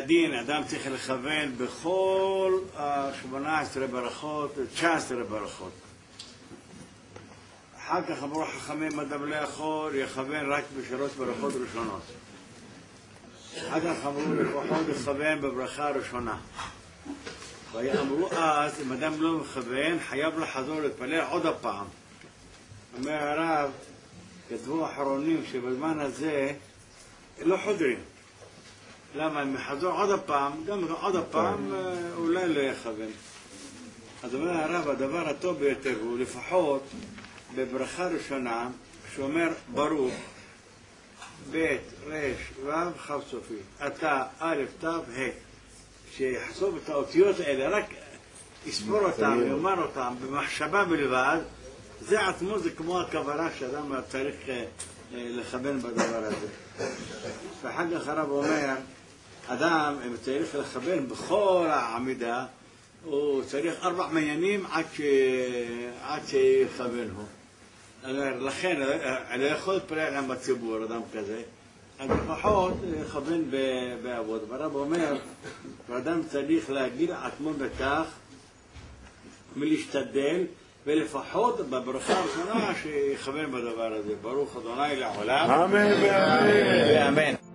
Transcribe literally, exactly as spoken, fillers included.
הדין אדם צריך לכוון בכל ה-שמונה עשרה ברכות, תשע עשרה ברכות. אחר כך אמרו חכמים אדם לא יכול יכוון רק בשלוש ברכות ראשונות. אחר כך אמרו לפחות לכוון בברכה הראשונה. ואמרו אז, אם אדם לא מכוון, חייב לחזור להתפלל עוד הפעם. אומר הרב, כתבו האחרונים שבזמן הזה לא חודרים. למה? אם יחזור עוד הפעם, גם עוד הפעם אולי לא יכוון. אז אומר הרב, הדבר הטוב ביותר הוא לפחות בברכה ראשונה, שאומר ברוך, ב' ר' ו' כ' סופי, אתה א' ת' ה', שיחשוב את האותיות האלה, רק יספור אותם, יאמר אותם במחשבה בלבד, זה עצמו זה כמו הכוונה שאדם צריך לכוון בדבר הזה. ואחר כך הרב אומר, אדם אם צריך לכוון בכל העמידה, הוא צריך ארבע מניינים עד, ש... עד שיכוון הוא. לכן, אני לא יכול להתפלל עם בציבור, אדם כזה, אז לפחות לכוון בעבוד. והרב אומר, אדם צריך להגיד עצמו בכך, מלהשתדל, ולפחות בברכה הראשונה שיכוון בדבר הזה. ברוך ה' לעולם. אמן ואמן.